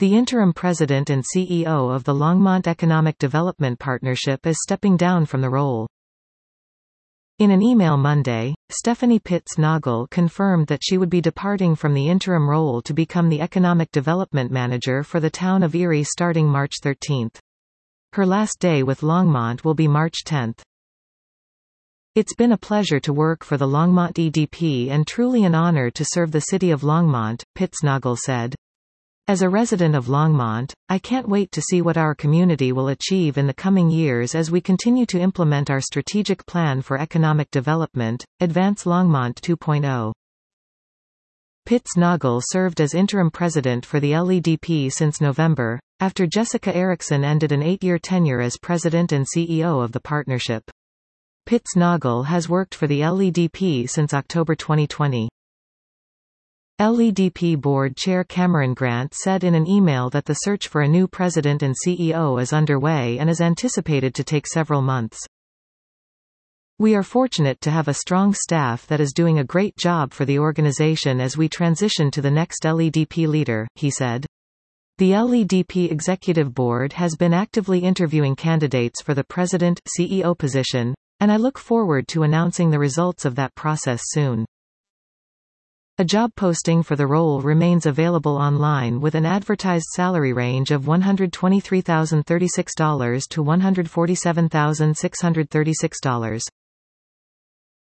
The interim president and CEO of the Longmont Economic Development Partnership is stepping down from the role. In an email Monday, Stephanie Pitts-Nagel confirmed that she would be departing from the interim role to become the Economic Development Manager for the town of Erie starting March 13. Her last day with Longmont will be March 10. It's been a pleasure to work for the Longmont EDP and truly an honor to serve the city of Longmont, Pitts-Nagel said. As a resident of Longmont, I can't wait to see what our community will achieve in the coming years as we continue to implement our strategic plan for economic development, Advance Longmont 2.0. Pitts-Nagel served as interim president for the LEDP since November, after Jessica Erickson ended an 8-year tenure as president and CEO of the partnership. Pitts-Nagel has worked for the LEDP since October 2020. LEDP Board Chair Cameron Grant said in an email that the search for a new president and CEO is underway and is anticipated to take several months. We are fortunate to have a strong staff that is doing a great job for the organization as we transition to the next LEDP leader, he said. The LEDP Executive Board has been actively interviewing candidates for the President/CEO position, and I look forward to announcing the results of that process soon. A job posting for the role remains available online with an advertised salary range of $123,036 to $147,636.